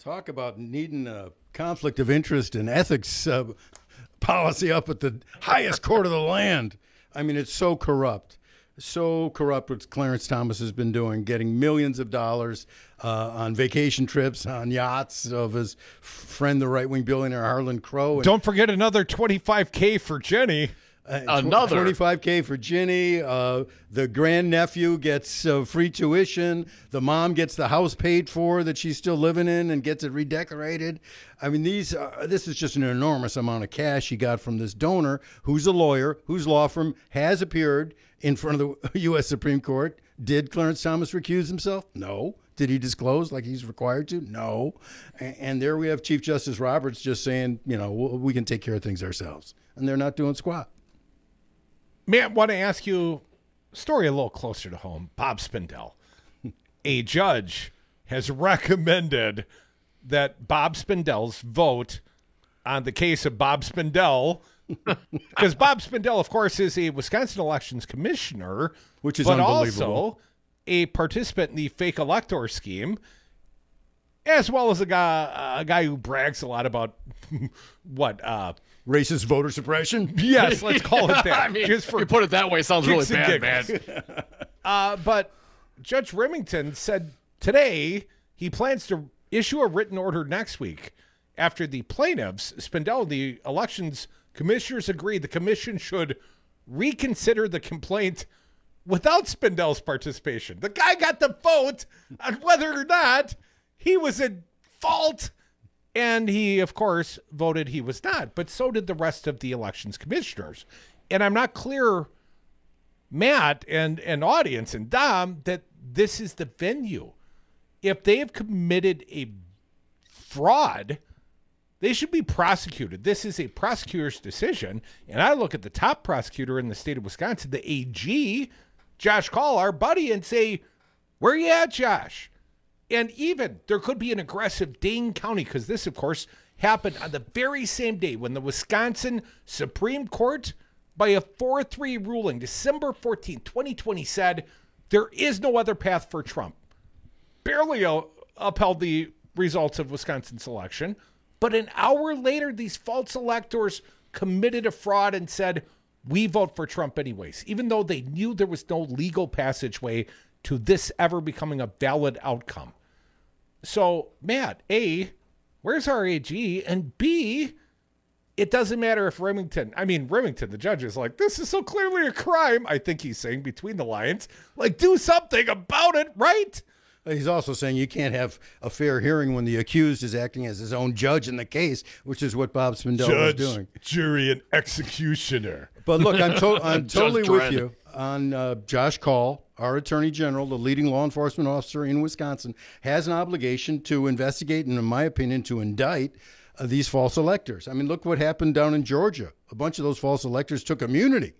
Talk about needing a conflict of interest and ethics policy up at the highest court of the land. I mean, it's so corrupt. So corrupt what Clarence Thomas has been doing, getting millions of dollars on vacation trips, on yachts of his friend, the right-wing billionaire Harlan Crow. Don't forget another $25K for Jenny. Another $25K for Ginny. The grandnephew gets free tuition. The mom gets the house paid for that she's still living in and gets it redecorated. I mean, this is just an enormous amount of cash he got from this donor who's a lawyer, whose law firm has appeared in front of the U.S. Supreme Court. Did Clarence Thomas recuse himself? No. Did he disclose like he's required to? No. And there we have Chief Justice Roberts just saying, we can take care of things ourselves. And they're not doing squat. Matt, I want to ask you a story a little closer to home. Bob Spindell. A judge has recommended that Bob Spindell's vote on the case of Bob Spindell, because Bob Spindell, of course, is a Wisconsin elections commissioner, which is but unbelievable. Also a participant in the fake elector scheme, as well as a guy who brags a lot about racist voter suppression. Yes, let's call it that. I mean, just for you put it that way, sounds really bad, man. But Judge Remington said today he plans to issue a written order next week after the plaintiffs, Spindell, the elections commissioners, agreed the commission should reconsider the complaint without Spindell's participation. The guy got the vote on whether or not he was at fault, and he, of course, voted he was not. But so did the rest of the elections commissioners. And I'm not clear, Matt and audience and Dom, that this is the venue. If they have committed a fraud, they should be prosecuted. This is a prosecutor's decision. And I look at the top prosecutor in the state of Wisconsin, the AG, Josh Call, our buddy, and say, where you at, Josh? And even there could be an aggressive Dane County, because this, of course, happened on the very same day when the Wisconsin Supreme Court, by a 4-3 ruling, December 14th, 2020, said there is no other path for Trump. Barely upheld the results of Wisconsin's election. But an hour later, these false electors committed a fraud and said, we vote for Trump anyways, even though they knew there was no legal passageway to this ever becoming a valid outcome. So, Matt, A, where's our AG? And B, it doesn't matter if Remington, the judge is like, this is so clearly a crime. I think he's saying between the lines, like, do something about it, right? He's also saying you can't have a fair hearing when the accused is acting as his own judge in the case, which is what Bob Spindell was doing. Jury, and executioner. But look, I'm totally with you on Josh Call, our attorney general, the leading law enforcement officer in Wisconsin, has an obligation to investigate and, in my opinion, to indict these false electors. I mean, look what happened down in Georgia. A bunch of those false electors took immunity.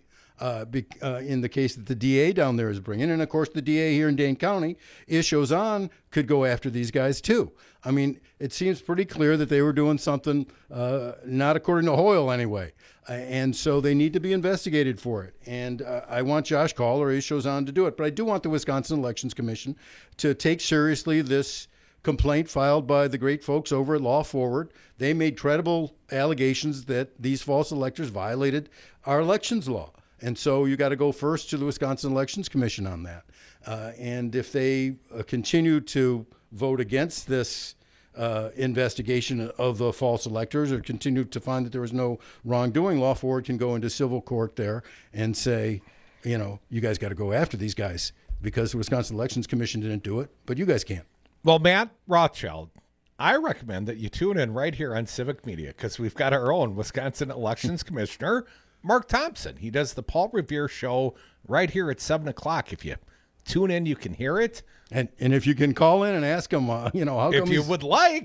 In the case that the DA down there is bringing. And, of course, the DA here in Dane County, Ishozan, could go after these guys, too. I mean, it seems pretty clear that they were doing something not according to Hoyle anyway. And so they need to be investigated for it. And I want Josh Call or Ishozan to do it. But I do want the Wisconsin Elections Commission to take seriously this complaint filed by the great folks over at Law Forward. They made credible allegations that these false electors violated our elections law. And so you got to go first to the Wisconsin Elections Commission on that. And if they continue to vote against this investigation of the false electors or continue to find that there was no wrongdoing, Law Forward can go into civil court there and say, you guys got to go after these guys because the Wisconsin Elections Commission didn't do it, but you guys can't. Well, Matt Rothschild, I recommend that you tune in right here on Civic Media because we've got our own Wisconsin Elections Commissioner, Mark Thompson. He does the Paul Revere Show right here at 7 o'clock. If you tune in, you can hear it. And if you can call in and ask him, how come if you would like,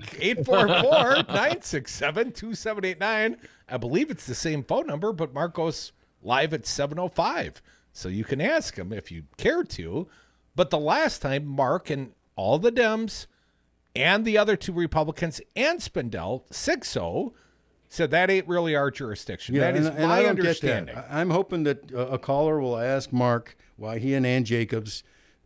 844-967-2789. I believe it's the same phone number, but Mark goes live at 7:05. So you can ask him if you care to. But the last time, Mark and all the Dems and the other two Republicans and Spindell, 6-0, said that ain't really our jurisdiction. Yeah, that is my understanding. I'm hoping that a caller will ask Mark why he and Ann Jacobs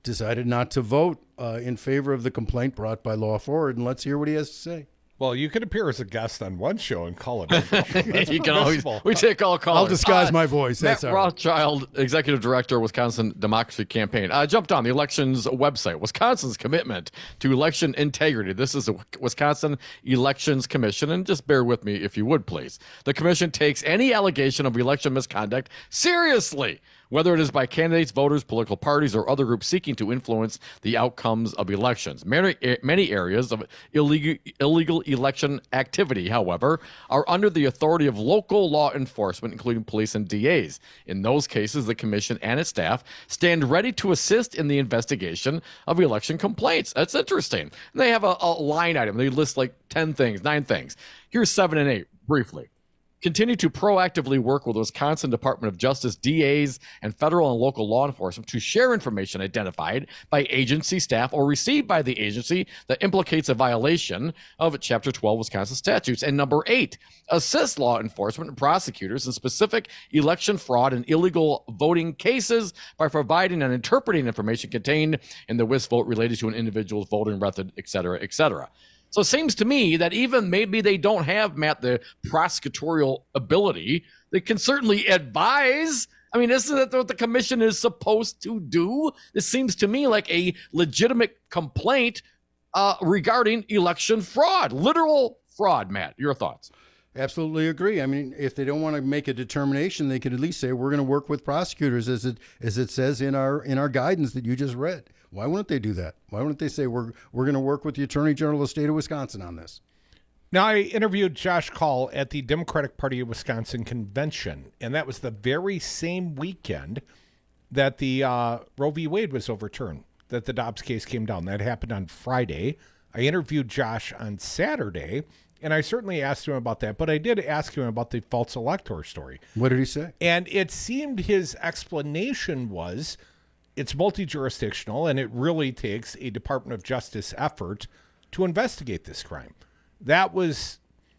decided not to vote in favor of the complaint brought by Law Forward, and let's hear what he has to say. Well, you could appear as a guest on one show and call it. You can always. We take all callers. I'll disguise my voice. Matt Rothschild, Executive Director, Wisconsin Democracy Campaign, jumped on the elections website. Wisconsin's commitment to election integrity. This is the Wisconsin Elections Commission, and just bear with me if you would, please. The commission takes any allegation of election misconduct seriously, whether it is by candidates, voters, political parties, or other groups seeking to influence the outcomes of elections. Many areas of illegal election activity, however, are under the authority of local law enforcement, including police and DAs. In those cases, the commission and its staff stand ready to assist in the investigation of election complaints. That's interesting. And they have a line item. They list like 10 things, 9 things. Here's 7 and 8, briefly. Continue to proactively work with the Wisconsin Department of Justice, DAs, and federal and local law enforcement to share information identified by agency staff or received by the agency that implicates a violation of Chapter 12 Wisconsin statutes. And number 8, assist law enforcement and prosecutors in specific election fraud and illegal voting cases by providing and interpreting information contained in the WIS vote related to an individual's voting method, et cetera, et cetera. So it seems to me that even maybe they don't have, Matt, the prosecutorial ability, they can certainly advise. I mean, isn't that what the commission is supposed to do? This seems to me like a legitimate complaint regarding election fraud, literal fraud. Matt, your thoughts? Absolutely agree. I mean, if they don't want to make a determination, they could at least say we're going to work with prosecutors, as it says in our guidance that you just read. Why wouldn't they do that? Why wouldn't they say we're going to work with the Attorney General of the state of Wisconsin on this? Now, I interviewed Josh Kaul at the Democratic Party of Wisconsin convention, and that was the very same weekend that the Roe v. Wade was overturned, that the Dobbs case came down. That happened on Friday. I interviewed Josh on Saturday, and I certainly asked him about that, but I did ask him about the false elector story. What did he say? And it seemed his explanation was it's multi-jurisdictional, and it really takes a Department of Justice effort to investigate this crime. That's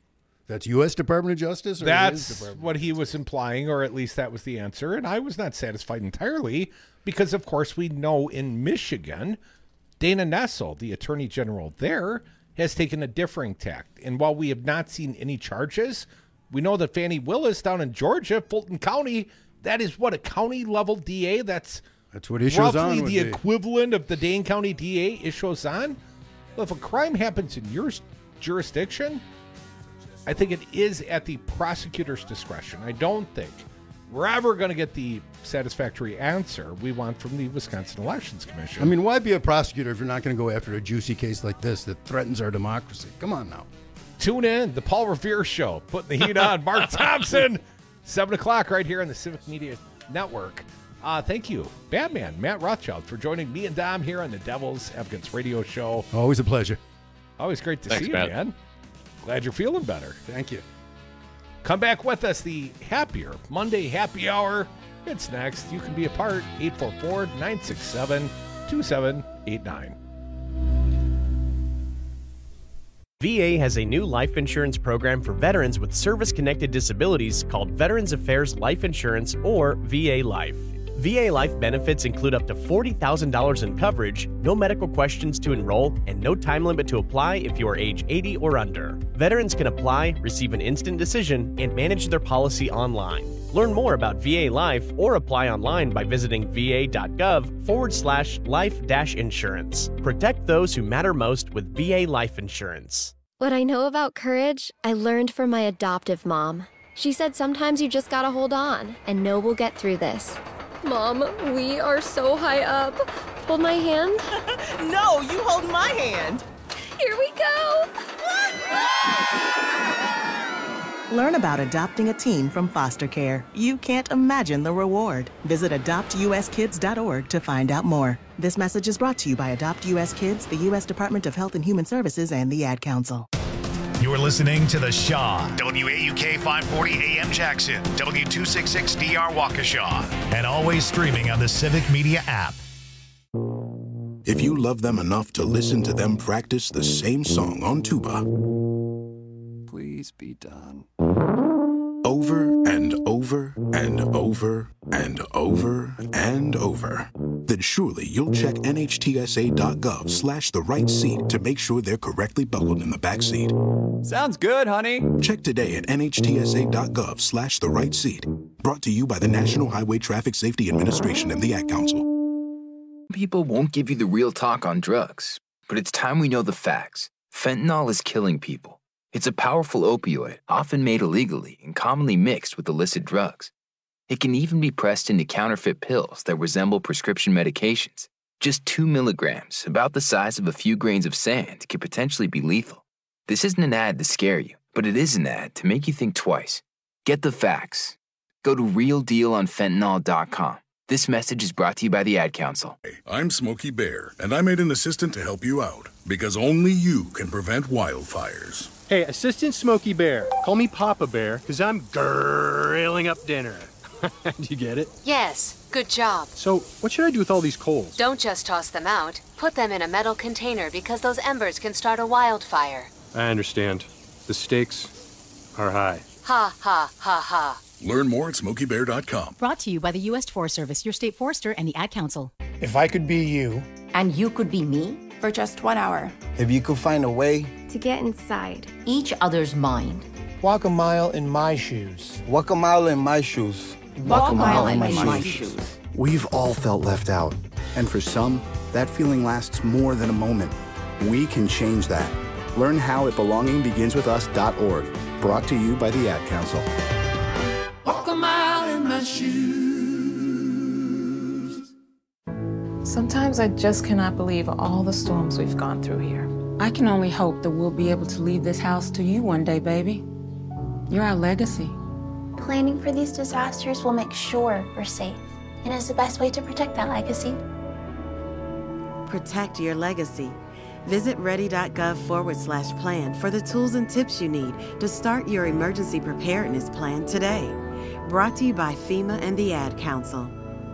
U.S. Department of Justice? Or that's what he was implying, or at least that was the answer. And I was not satisfied entirely because, of course, we know in Michigan, Dana Nessel, the Attorney General there, has taken a differing tact. And while we have not seen any charges, we know that Fannie Willis down in Georgia, Fulton County, that is what, a county-level DA? That's what Issues roughly the equivalent of the Dane County DA, Issues on. Well, if a crime happens in your jurisdiction, I think it is at the prosecutor's discretion. I don't think we're ever going to get the satisfactory answer we want from the Wisconsin Elections Commission. I mean, why be a prosecutor if you're not going to go after a juicy case like this that threatens our democracy? Come on now. Tune in, the Paul Revere Show, putting the heat on. Mark Thompson, 7 o'clock right here on the Civic Media Network. Thank you, Batman, Matt Rothschild, for joining me and Dom here on the Devil's Advocates Radio Show. Always a pleasure. Always great to see you, Matt. man. Glad you're feeling better. Thank you. Come back with us, the Happier Monday Happy Hour. It's next. You can be a part, 844-967-2789. VA has a new life insurance program for veterans with service-connected disabilities called Veterans Affairs Life Insurance, or VA Life. VA Life benefits include up to $40,000 in coverage, no medical questions to enroll, and no time limit to apply if you are age 80 or under. Veterans can apply, receive an instant decision, and manage their policy online. Learn more about VA Life or apply online by visiting va.gov/life-insurance. Protect those who matter most with VA Life Insurance. What I know about courage, I learned from my adoptive mom. She said sometimes you just gotta hold on and know we'll get through this. Mom, we are so high up. Hold my hand. No, you hold my hand. Here we go. Learn about adopting a teen from foster care. You can't imagine the reward. Visit adoptuskids.org to find out more. This message is brought to you by Adopt U.S. Kids, the U.S. Department of Health and Human Services, and the Ad Council. You're listening to The Shaw, WAUK 540 AM Jackson, W266DR Waukesha, and always streaming on the Civic Media app. If you love them enough to listen to them practice the same song on tuba, please be done. Over and over and over and over and over, then surely you'll check nhtsa.gov/the-right-seat to make sure they're correctly buckled in the back seat. Sounds good, honey. Check today at nhtsa.gov/the-right-seat. Brought to you by the National Highway Traffic Safety Administration and the Ad Council. People won't give you the real talk on drugs, but it's time we know the facts. Fentanyl is killing people. It's a powerful opioid, often made illegally and commonly mixed with illicit drugs. It can even be pressed into counterfeit pills that resemble prescription medications. Just 2 milligrams, about the size of a few grains of sand, could potentially be lethal. This isn't an ad to scare you, but it is an ad to make you think twice. Get the facts. Go to realdealonfentanyl.com. This message is brought to you by the Ad Council. I'm Smokey Bear, and I made an assistant to help you out, because only you can prevent wildfires. Hey, Assistant Smokey Bear. Call me Papa Bear, because I'm grilling up dinner. Do you get it? Yes, good job. So, what should I do with all these coals? Don't just toss them out. Put them in a metal container because those embers can start a wildfire. I understand. The stakes are high. Ha, ha, ha, ha. Learn more at SmokeyBear.com. Brought to you by the U.S. Forest Service, your state forester, and the Ad Council. If I could be you. And you could be me for just 1 hour. If you could find a way to get inside each other's mind. Walk a mile in my shoes. Walk a mile in my shoes. Walk a mile in my shoes. We've all felt left out. And for some, that feeling lasts more than a moment. We can change that. Learn how at belongingbeginswithus.org. Brought to you by the Ad Council. Walk a mile in my shoes. Sometimes I just cannot believe all the storms we've gone through here. I can only hope that we'll be able to leave this house to you one day, baby. You're our legacy. Planning for these disasters will make sure we're safe, and is the best way to protect that legacy. Protect your legacy. Visit ready.gov/plan for the tools and tips you need to start your emergency preparedness plan today. Brought to you by FEMA and the Ad Council.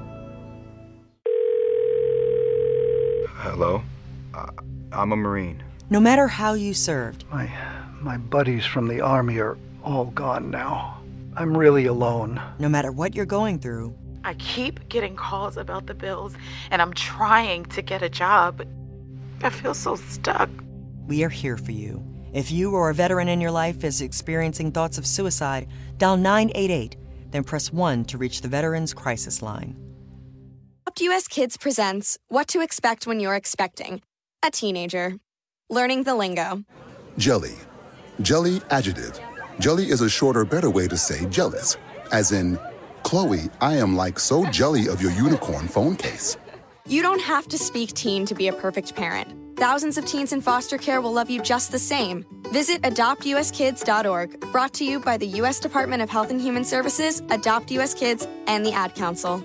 Hello? I'm a Marine. No matter how you served. My buddies from the Army are all gone now. I'm really alone. No matter what you're going through. I keep getting calls about the bills, and I'm trying to get a job, but I feel so stuck. We are here for you. If you or a veteran in your life is experiencing thoughts of suicide, dial 988, then press 1 to reach the Veterans Crisis Line. Adopt US Kids presents What to Expect When You're Expecting a Teenager. Learning the lingo. Jelly. Jelly adjective. Jelly is a shorter, better way to say jealous. As in, Chloe, I am like so jelly of your unicorn phone case. You don't have to speak teen to be a perfect parent. Thousands of teens in foster care will love you just the same. Visit adoptuskids.org. Brought to you by the U.S. Department of Health and Human Services, Adopt U.S. Kids, and the Ad Council.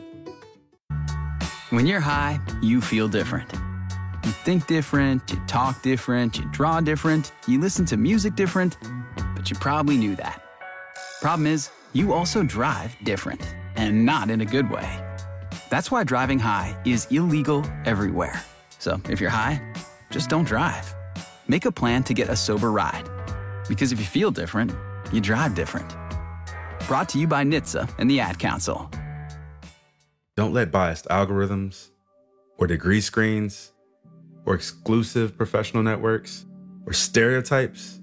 When you're high, you feel different. You think different, you talk different, you draw different, you listen to music different, but you probably knew that. Problem is, you also drive different, and not in a good way. That's why driving high is illegal everywhere. So if you're high, just don't drive. Make a plan to get a sober ride. Because if you feel different, you drive different. Brought to you by NHTSA and the Ad Council. Don't let biased algorithms or degree screens or exclusive professional networks or stereotypes.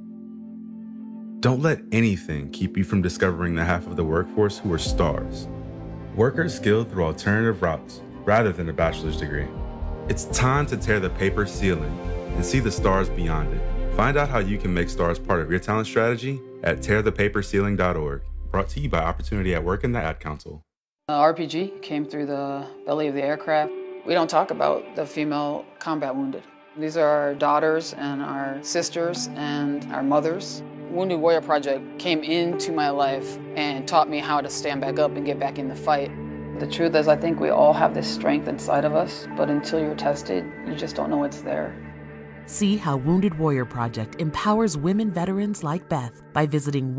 Don't let anything keep you from discovering the half of the workforce who are stars. Workers skilled through alternative routes rather than a bachelor's degree. It's time to tear the paper ceiling and see the stars beyond it. Find out how you can make stars part of your talent strategy at tearthepaperceiling.org. Brought to you by Opportunity at Work and the Ad Council. RPG came through the belly of the aircraft. We don't talk about the female combat wounded. These are our daughters and our sisters and our mothers. Wounded Warrior Project came into my life and taught me how to stand back up and get back in the fight. The truth is, I think we all have this strength inside of us, but until you're tested, you just don't know it's there. See how Wounded Warrior Project empowers women veterans like Beth by visiting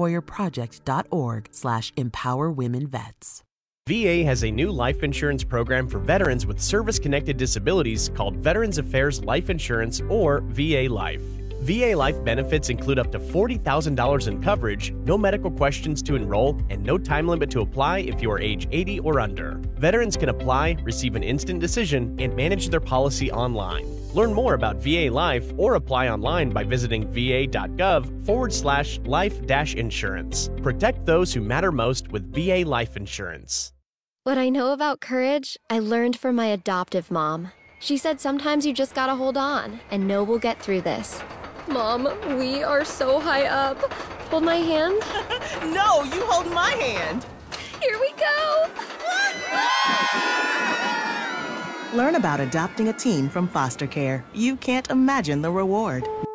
woundedwarriorproject.org/empowerwomenvets. VA has a new life insurance program for veterans with service-connected disabilities called Veterans Affairs Life Insurance, or VA Life. VA Life benefits include up to $40,000 in coverage, no medical questions to enroll, and no time limit to apply if you are age 80 or under. Veterans can apply, receive an instant decision, and manage their policy online. Learn more about VA Life or apply online by visiting va.gov/life-insurance. Protect those who matter most with VA Life Insurance. What I know about courage, I learned from my adoptive mom. She said sometimes you just gotta hold on and know we'll get through this. Mom, we are so high up. Hold my hand. No, you hold my hand. Here we go. Learn about adopting a teen from foster care. You can't imagine the reward.